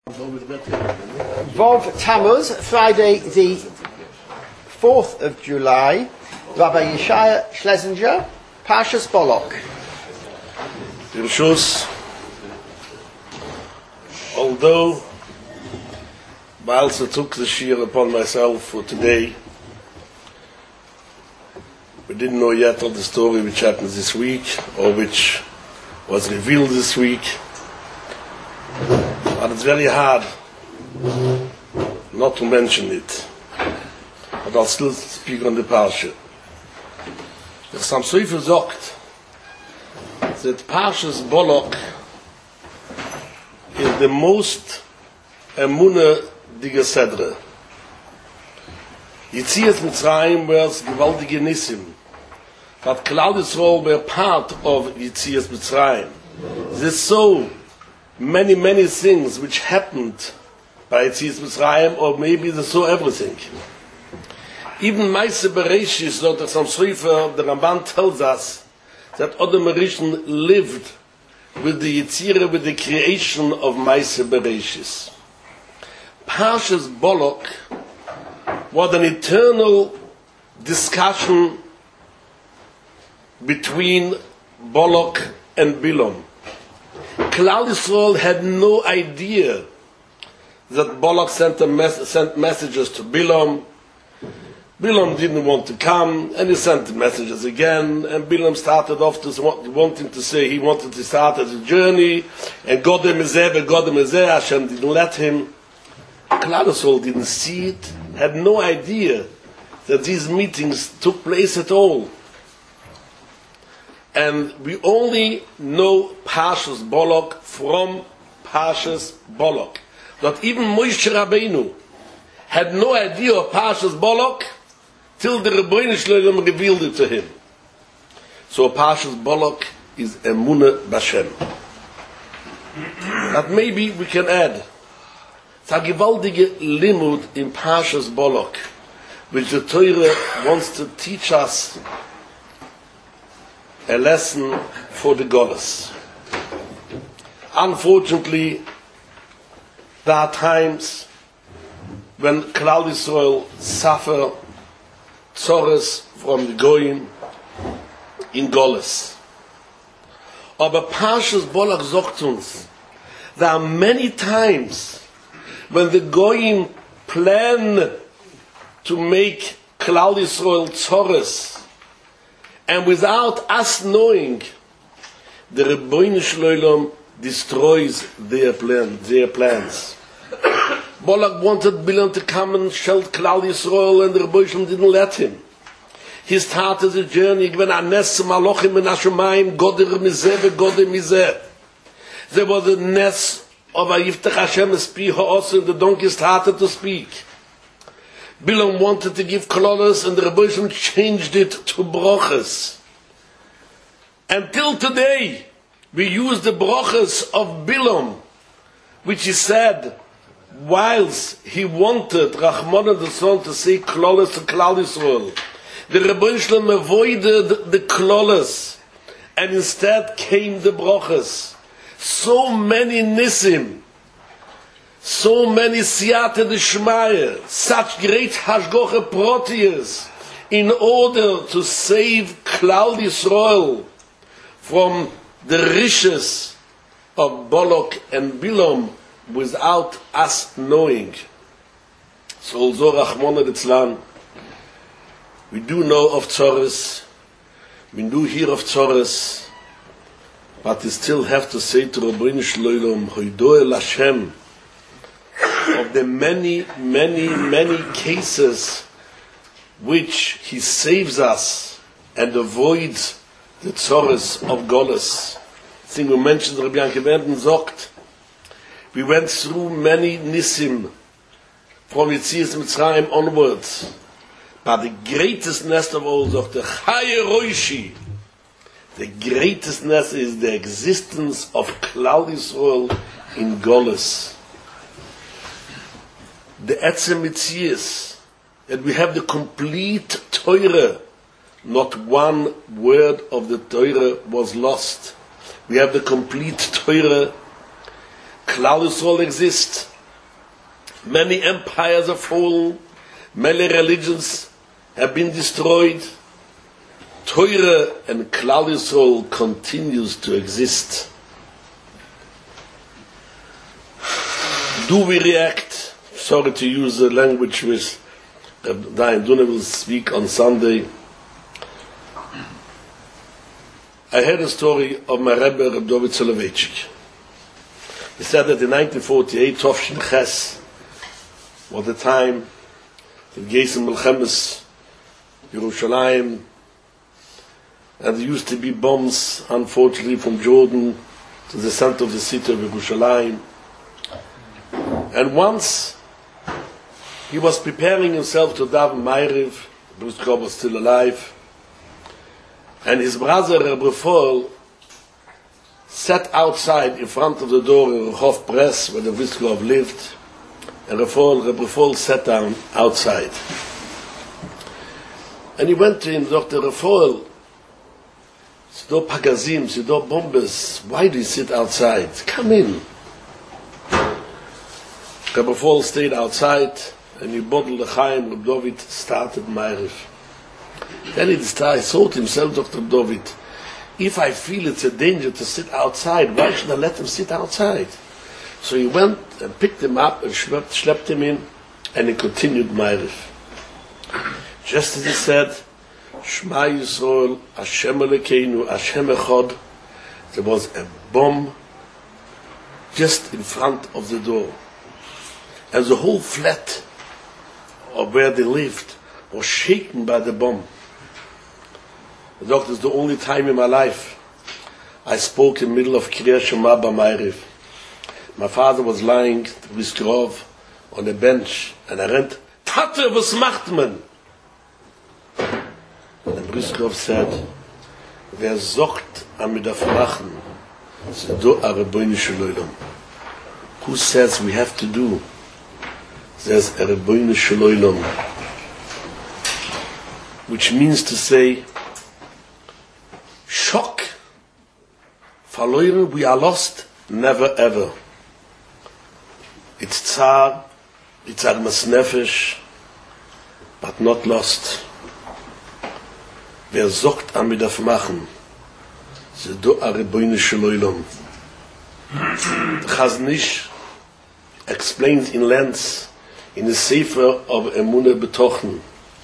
Vov Tammuz, Friday the 4th of July, Rabbi Yeshaya Schlesinger, Parshas Bolok. Rishus, although I also took the shear upon myself for today, we didn't know yet of the story which happened this week, or which was revealed this week. But it's very hard not to mention it. But I'll still speak on the Parsha. Der Sam Sofer sagt, that Parshas Bolok is the most Emunah dige Sedre. Yetzias Mitzrayim was gewaltige Nissim. But Klal Yisrael were part of Yetzias Mitzrayim. There's so many things which happened by Yetzias Mitzrayim, or maybe they saw everything. Even Maaseh Bereshis, Dr. Sam Sofer, the Ramban tells us that Adam Rishon lived with the Yetzirah, with the creation of Maaseh Bereshis. Parshas Bolok was an eternal discussion between Bolok and Bilam. Klal Yisrael had no idea that Bolok sent messages to Bilam. Bilam didn't want to come, and he sent messages again, and Bilam started off to wanting to say he wanted to start as a journey, and Godem Ezeh, Hashem didn't let him. Klal Yisrael didn't see it, had no idea that these meetings took place at all. And we only know Parshas Bolok from Parshas Bolok. That even Moshe Rabbeinu had no idea of Parshas Bolok till the Rebbeinu Shalom revealed it to him. So Parshas Bolok is Emunah B'Shem. But maybe we can add it's a gewaltige limud in Parshas Bolok, which the Torah wants to teach us a lesson for the goddess. Unfortunately, there are times when Klal Yisrael suffer tzores from the Goyim in Goles. Aber Parshas Bolok sagt uns, there are many times when the Goyim plan to make Klal Yisrael tzores, and without us knowing, the Rebbeinu Shalom destroys their plans. Bolok wanted Bilam to come and sheld Klal Yisrael, and the Rebbeinu Shalom didn't let him. He started the journey when Anes Malochim and Hashemayim Goder Mizeh veGoder Mizeh. There was a nest of Yiftach Hashem Espi Ha'os, and the donkey started to speak. Bilam wanted to give klolos, and the Rebbeinu Shalom changed it to broches. Until today, we use the broches of Bilam, which he said whilst he wanted Rachmana the Son to say klolos to Klal Yisrael. The Rebbeinu Shalom avoided the klolos, and instead came the broches. So many nisim, so many siyata d'shmaya, such great hashgocha proteus, in order to save Klal Yisrael from the riches of Bolok and Bilam without us knowing. So also Rachmana litzlan, we do know of tzores, we do hear of tzores, but we still have to say to Rebbeinu Shalom, Hoido El Hashem, of the many cases which he saves us and avoids the tzores of Goles. I think we mentioned Rabbi Yankel Wenden sagt, we went through many nisim from Yetzias Mitzrayim onwards, but the greatest nest of all, sagt the Chaye Roishi, the greatest nest is the existence of Klal Yisrael in Goles. The Etzem Yetzias, that we have the complete Torah, not one word of the Torah was lost. We have the complete Torah. Klal Yisrael exists. Many empires have fallen. Many religions have been destroyed. Torah and Klal Yisrael continues to exist. Do we react? Sorry to use the language which Dayan Duna will speak on Sunday. I heard a story of my Rebbe, Reb David Soloveitchik. He said that in 1948, Tovshin Ches was the time that Geisen Melchemes, Yerushalayim, and there used to be bombs, unfortunately, from Jordan to the center of the city of Yerushalayim. And once he was preparing himself to daven Ma'ariv, Brisker was still alive, and his brother Reb Refoel sat outside in front of the door in Rehov Press where the Brisker lived, and Reb Refoel sat down outside. And he went to him, Dr. Refoel, Sido Pagazim, Sido Bombes, why do you sit outside? Come in. Reb Refoel stayed outside, and he bottled the Chaim. Reb David started Ma'ariv. Then he thought to himself, Dr. David, if I feel it's a danger to sit outside, why should I let him sit outside? So he went and picked him up and schlepped him in, and he continued Ma'ariv. Just as he said, Shema Yisrael, Hashem Elokeinu, Hashem Echad, there was a bomb just in front of the door. And the whole flat of where they lived was shaken by the bomb. The doctor, is the only time in my life I spoke in the middle of Kriyat Shema B'Ma'ariv. My father was lying with Grov on a bench, and I ran, Tate, was macht man? And Briskov said, wer sagt, am wir darf machen, do a Rebbeinu Shel Olam. Who says we have to do? Says a Rebbeinu Shel Olam. Which means to say, shock, verloren, we are lost, never ever. It's tsar, it's agmas nefesh, but not lost. Wer sagt, am wir darf machen, ze do a Rebbeinu Shel Olam. Chazon Ish explains in length in the Sefer of Emunah Betochen.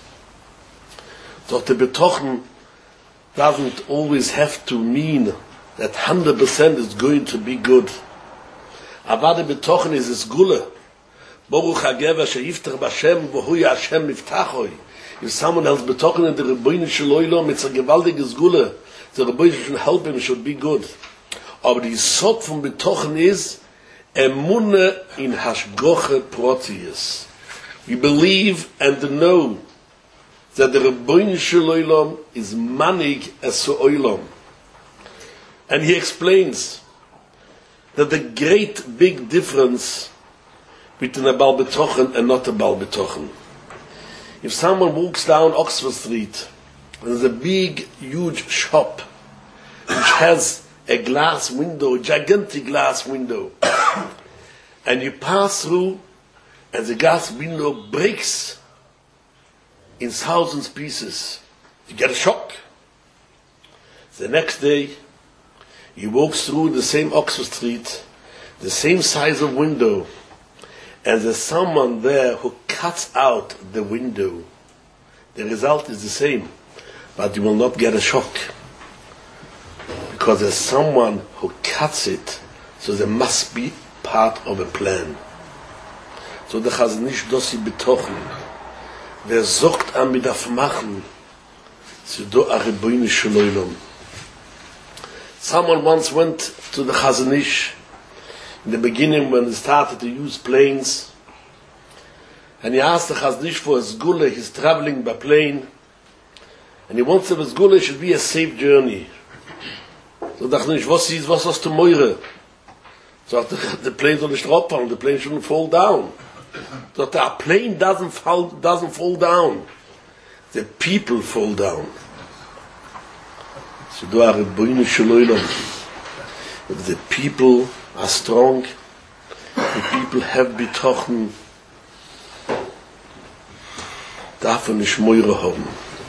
But the Betochen doesn't always have to mean that 100% is going to be good. Aber the Betochen is a Sgula. Baruch HaGever sheyiftach b'Hashem v'hui Hashem miftachoi. If someone else Betochen in the Rebbeinu Shel Olam, it's a gewaltige Sgula. The Rebbeinu should help him, should be good. Aber die Sod von Betochen is Emunah in Hashgoche Protius. We believe and know that the Rebbeinu Shel Olam is manig as Olam. And he explains that the great big difference between a Baal Betochen and not a Baal Betochen. If someone walks down Oxford Street, there's a big, huge shop which has a glass window, a gigantic glass window, and you pass through, and the glass window breaks in thousands of pieces. You get a shock. The next day, he walks through the same Oxford Street, the same size of window, and there's someone there who cuts out the window. The result is the same, but you will not get a shock, because there's someone who cuts it, so there must be part of a plan. So the Chazon Ish dosi betochen. Wer sagt, am wir darf machen, so do a Rebbeinu Shel Olam. Someone once went to the Chazon Ish in the beginning when they started to use planes, and he asked the Chazon Ish for a Sgula. He's traveling by plane, and he wants that a Sgula should be a safe journey. So the Chazon Ish, was hast du moire? So the plane soll nicht drauffallen, the plane shouldn't fall down. So the plane doesn't fall down. The people fall down. So do a Rebbeinu Shel Olam. If the people are strong, the people have betochen, darf nicht Meure haben.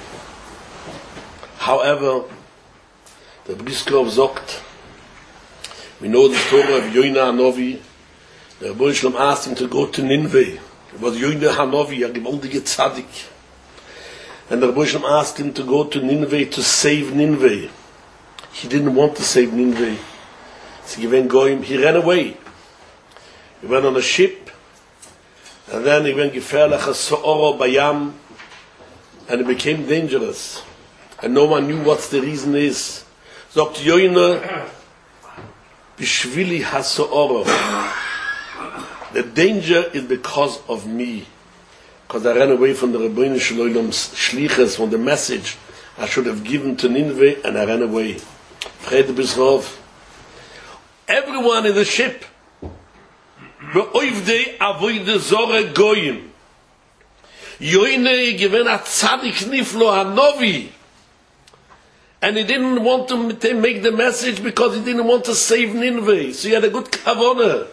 However, der Briskov sagt, we know the story of Yoina Hanovi. The Rebbe Shalom asked him to go to Nineveh. It was Yoina Hanovi, a gewaltige Tzaddik. And the Rebbe Shalom asked him to go to Nineveh to save Nineveh. He didn't want to save Nineveh. So he ran away. He went on a ship, and then he went gefährlich So'oro Bayam, and it became dangerous. And no one knew what the reason is. Sagt Yoina, Bishvili HaSo'oro. The danger is because of me. Because I ran away from the Rebbeinu Shalom's shlichus, from the message I should have given to Nineveh, and I ran away. Friede Bisrov. Everyone in the ship, beoivdei avoide zore goyim. Yoine given a tzaddik niflo hanovi, and he didn't want to make the message because he didn't want to save Nineveh. So he had a good kavanah.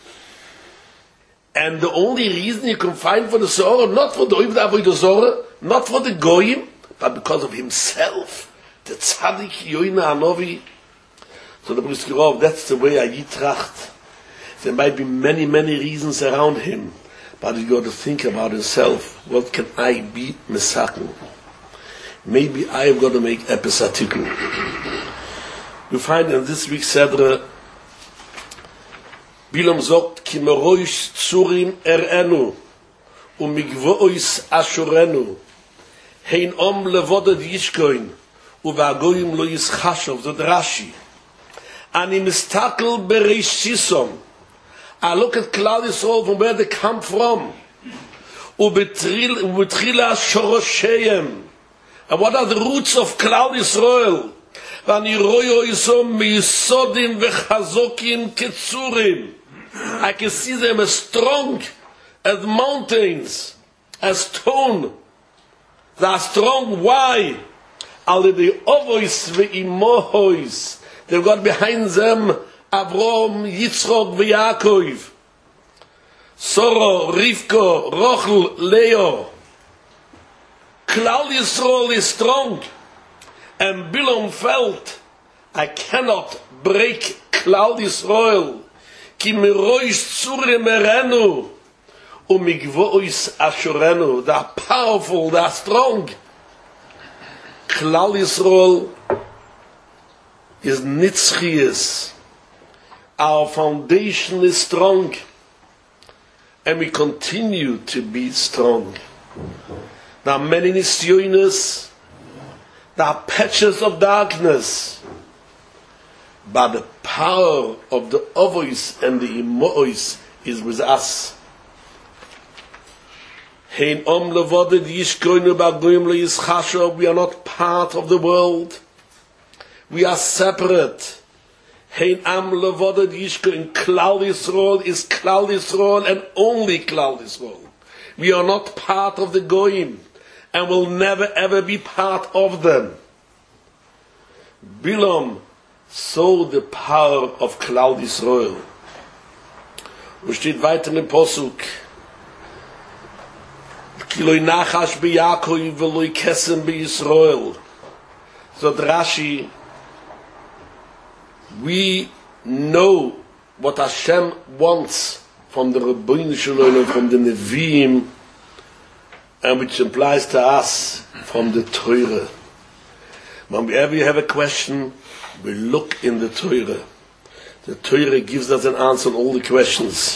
And the only reason you can find for the Zohar, not for the oivdei avoide zore, not for the goyim, but because of himself, the tzaddik Yoine hanovi. So the Briskov, that's the way I yitracht. There might be many, many reasons around him, but you got to think about himself. What can I be mesaken? Maybe I have got to make episatiku. We find in this week's Sedra, Bilam sagt, ki meroish tzurim erenu, migvois ashurenu, hein levodet yishkoin, uvagoyim lo yischashov, the Rashi. And in Mistakel Bereishisom, I look at Klal Yisrael from where they come from. Ubetrila Shorosheim. And what are the roots of Klal Yisrael? Vaniroyo Yisom Misodim Vechazokim Ketzurim. I can see them as strong as mountains, as stone. They are strong. Why? Alle the ovois ve'imohois. They've got behind them Avrom, Yitzchok, Yaakov, Soro, Rivko, Rochel, Leo. Klal Yisrael is strong. And Bilam felt, I cannot break Klal Yisrael. Ki meroish tzurem erenu, umigvois ashurenu. They are powerful, they are strong. Klal Yisrael is nitzchias. Our foundation is strong, and we continue to be strong. There are many nisyonis, there are patches of darkness, but the power of the ovois and the imois is with us. We are not part of the world. We are separate. Hein am levodet yishko in Klal Yisrael is Klal Yisrael and only Klal Yisrael. We are not part of the Goyim and will never ever be part of them. Bilam saw the power of Klal Yisrael. Und steht weiter im Posuk. Kiloi nachash be Yaakov veloi kesem be Yisrael. So Rashi, we know what Hashem wants from the Rebbeinu Shalom, from the Nevi'im, and which implies to us from the Torah. Whenever you have a question, we look in the Torah. The Torah gives us an answer on all the questions.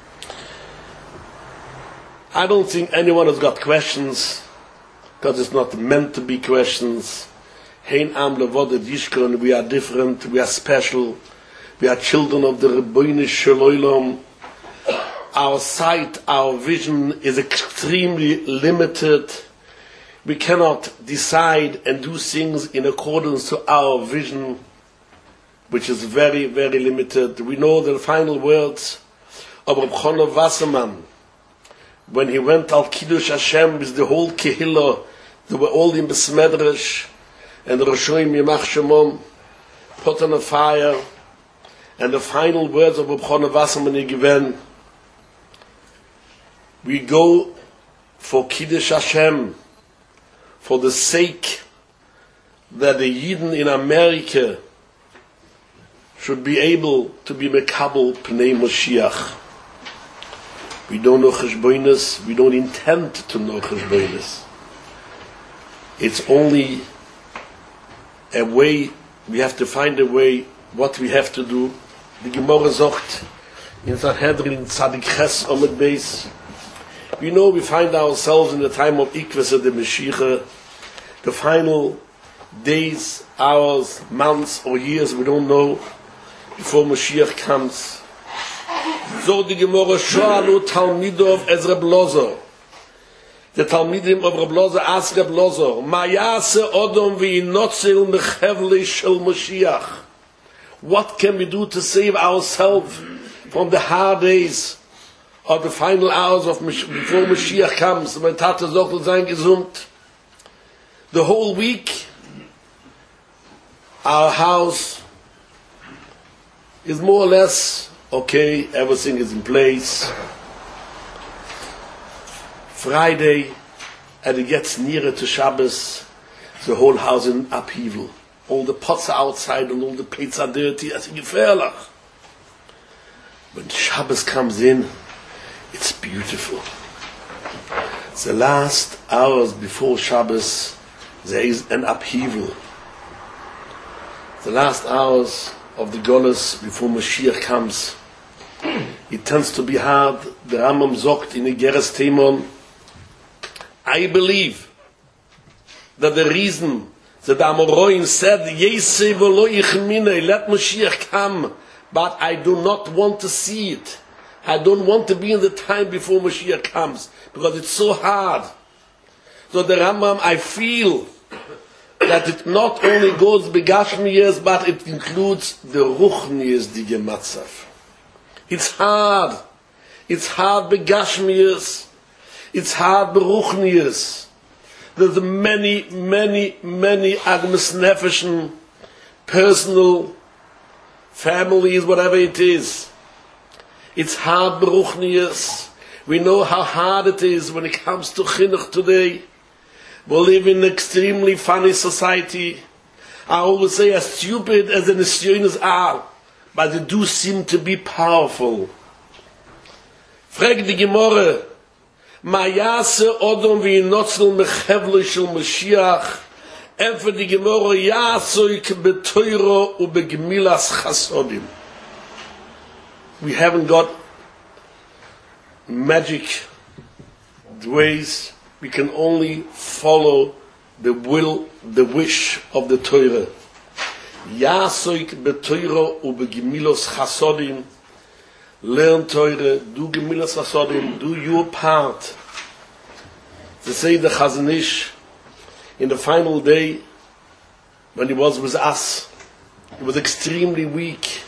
I don't think anyone has got questions, because it's not meant to be questions. Hein am levodet yishkon, we are different, we are special, we are children of the Rebbeinu Shalom. Our sight, our vision is extremely limited. We cannot decide and do things in accordance to our vision, which is very, very limited. We know the final words of Reb Chona Wasserman, when he went al Kiddush Hashem with the whole Kehillah. They were all in Besmedrash, and the Roshoim Yemach Shemom put on a fire, and the final words of Reb Chona Wasserman he given, we go for Kiddush Hashem, for the sake that the Yidden in America should be able to be Mekabel Pnei Moshiach. We don't know Cheshbonis, we don't intend to know Cheshbonis. It's only a way, we have to find a way, what we have to do. The Gemara sagt, in Sanhedrin Tzadik Ches Omed Beis, we know we find ourselves in the time of Ikvasa the Mashiach, the final days, hours, months or years, we don't know, before Mashiach comes. So the Gemara Shoalu Talmidov as Reb Lozer. The Talmidim of Reb Lozer ask Reb Lozer, Ma yase odom v'inotzel mechevli shel Mashiach. What can we do to save ourselves from the hard days or the final hours of before Mashiach comes? Mein Tate soll sein gesund. The whole week, our house is more or less okay, everything is in place. Friday, and it gets nearer to Shabbos, the whole house in upheaval. All the pots are outside and all the plates are dirty. I think gefährlich. When Shabbos comes in, it's beautiful. The last hours before Shabbos, there is an upheaval. The last hours of the Golus before Mashiach comes, it tends to be hard. The Rambam sagt in Igeres Temon, I believe that the reason that the Amoroim said, Yesei v'lo yichminei, let Mashiach come, but I do not want to see it. I don't want to be in the time before Mashiach comes, because it's so hard. So the Rambam, I feel that it not only goes begashmiyas, but it includes the ruchniyas dige matzav. It's hard. It's hard begashmiyas. It's hard beruchniyas. There's many agmas nefeshen, personal, families, whatever it is. It's hard beruchniyas. We know how hard it is when it comes to chinuch today. We live in an extremely funny society. I always say, as stupid as the Nisyonis are, but they do seem to be powerful. Frag die Gemorre, Ma yase odom v'inotzel mechevlo shel Mashiach, and for die Gemorre, yasoik betoiro ubegmilas chasodim. We haven't got magic ways. We can only follow the will, the wish of the Torah. Yasoik betoiro ubegmilos chasodim. Learn Torah, do gemilas chasodim, do your part. To say the Chazon Ish, in the final day, when he was with us, he was extremely weak.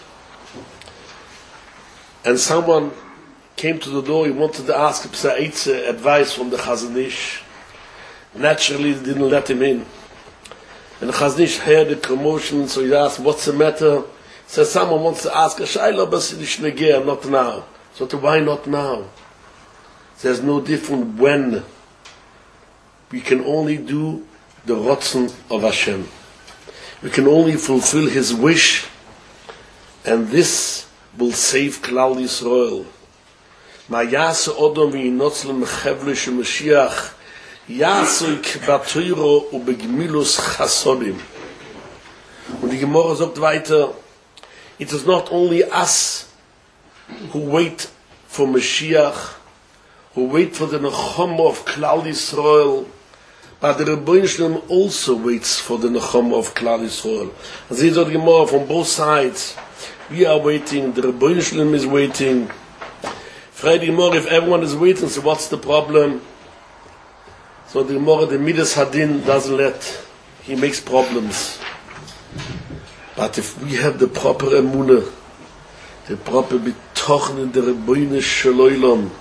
And someone came to the door, he wanted to ask advice from the Chazon Ish. Naturally, they didn't let him in. And the Chazon Ish heard the commotion, so he asked, what's the matter? So someone wants to ask, not now. So why not now? There's no different when. We can only do the Ratzon of Hashem. We can only fulfill His wish, and this will save Klal Yisrael. Ma yase odom v'yinotzle mechevle she Mashiach, yasoik batoiro ubegmilus chasodim. Und die Gemara sagt weiter, it is not only us who wait for Mashiach, who wait for the Nechama of Klal Yisrael, but the Rebbeinu Shalom also waits for the Nechama of Klal Yisrael. And these are the Gemara from both sides. We are waiting, the Rebbeinu Shalom is waiting. Friday Gemara, if everyone is waiting, so what's the problem? So the Gemara, the Midas Hadin doesn't let, he makes problems. But if we have the proper emunah, the proper bitochen in the Rebbeinu Shalom,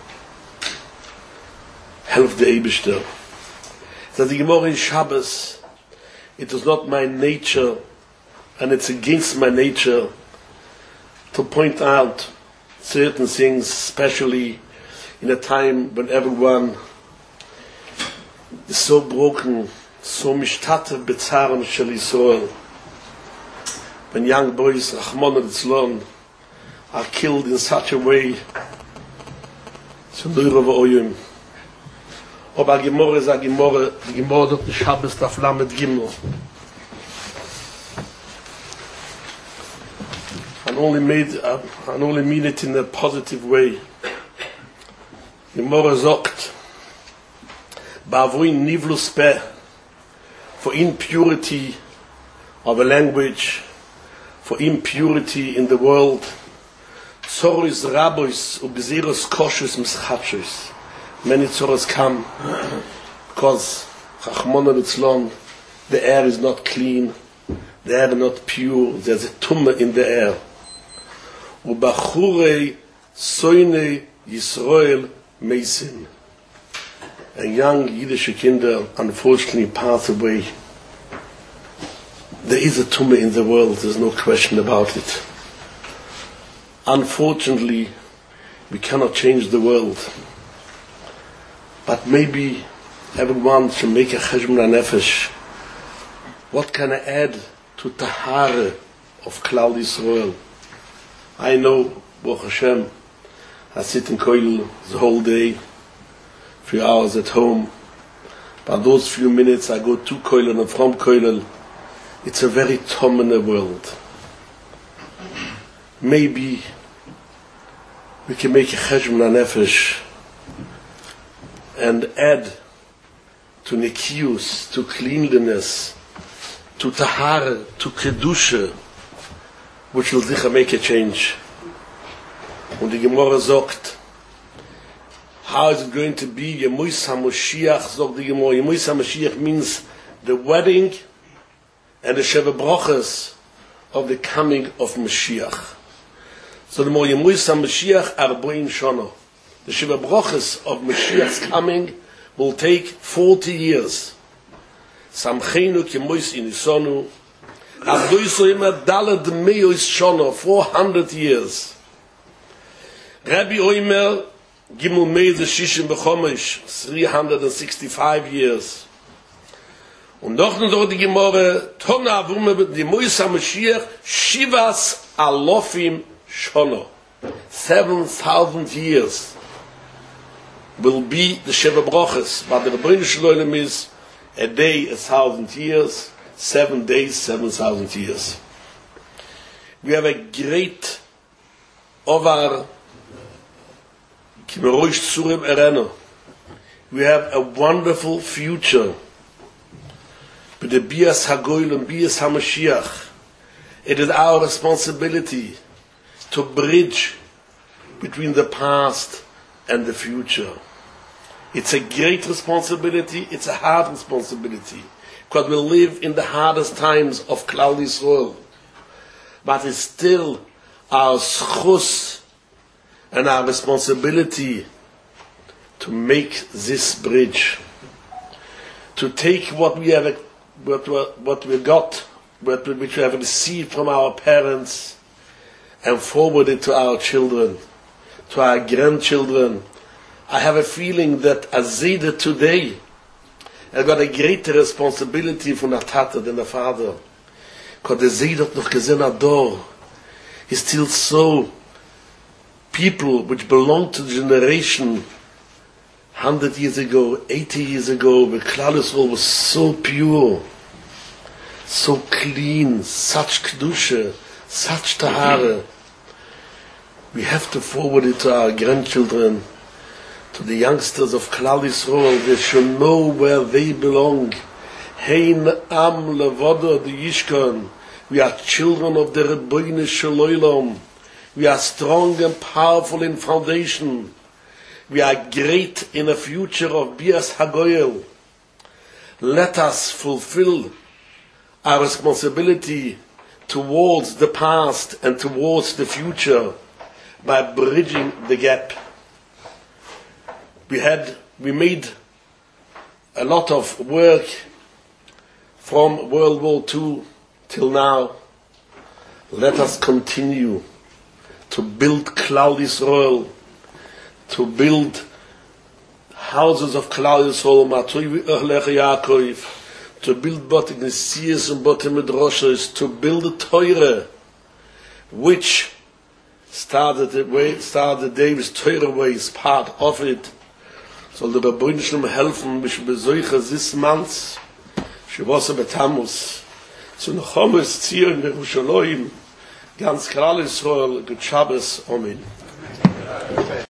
help the Eibishter. So the Gemara in Shabbos, it is not my nature, and it's against my nature, to point out certain things, especially in a time when everyone is so broken, so mishtatev betzaron shel Yisrael. When young boys, Rachmana litzlan, are killed in such a way, zum Neuro v'oyim. Aber a Gemorre ist a Gemorre, die Gemorre dort nicht Shabbos daf Lamed Gimel. And only mean it in a positive way. Gemorre sagt, Ba'avoin nivlus peh, for impurity of a language, for impurity in the world, Tzoros rabois u'bzeros koshus mischatshus. Many tzoros come because Rachmana litzlan, the air is not clean, the air is not pure, there's a tumah in the air. U'bachurei soinei Yisrael meisin. And young Yiddish kinder unfortunately pass away. There is a tumah in the world, there's no question about it. Unfortunately, we cannot change the world. But maybe everyone should make a cheshbon hanefesh. What can I add to tahara of Klal Yisrael? I know, Baruch Hashem, I sit in kollel the whole day, few hours at home. But those few minutes I go to kollel and from kollel, it's a very tomene world. Maybe we can make a cheshbon hanefesh and add to nikius, to cleanliness, to tahara, to kedusha, which will sicher make a change. Und die Gemorre sagt, how is it going to be? Yemus HaMoshiach, sagt die Gemorre. Yemus HaMoshiach means the wedding and the Sheva Brochas of the coming of Mashiach. So the more Yemus HaMashiach Arboin Shono. The Sheva Brochas of Mashiach's coming will take 40 years. Samcheinu Kemois Inisonu. Abdoiso Ima Dalad Meois Shono, 400 years. Rabbi Oimer Gimel Meise Shishim Bechomish, 365 years. Und noch die Gemorre, Tona Avume, die Yemus HaMashiach, Shivas Alofim Shono. 7,000 years will be the Sheva Brochas. But the Rebbeinu Shalom is a day 1,000 years, 7 days 7,000 years. We have a great Ovar Kimeroish Tzurim Ereno. We have a wonderful future. With the Bias HaGoyel and Bias HaMashiach, it is our responsibility to bridge between the past and the future. It's a great responsibility, it's a hard responsibility, because we live in the hardest times of Klal Yisrael. But it's still our schus and our responsibility to make this bridge, to take what we have, what we got, which we have received from our parents, and forward it to our children, to our grandchildren. I have a feeling that Azeda today has got a greater responsibility from the Tata than the father. Because the Zeda noch gesehen ador is still so people which belong to the generation 100 years ago, 80 years ago, where Klal Yisrael was so pure, so clean, such kedusha, such tahara. We have to forward it to our grandchildren, to the youngsters of Klal Yisrael. They should know where they belong. Hein am levodo the Yishkon. We are children of the Rebbeinu Shalom. We are strong and powerful in foundation. We are great in a future of Bias HaGoyel. Let us fulfill our responsibility towards the past and towards the future by bridging the gap. We made a lot of work from World War II till now. Let us continue to build Klal Yisrael, to build houses of Klal Yisrael, Matui Erlech Yaakov, to build both Ignatius and both Midrashos, to build the Torah, which started David's Torah way, is part of it. Soll der Babunischen helfen, mich besuche this month, Shavuos Betamus, zu Nechomes Zion Yerushalayim, ganz Klal Yisrael, Gut Shabbos, Amen.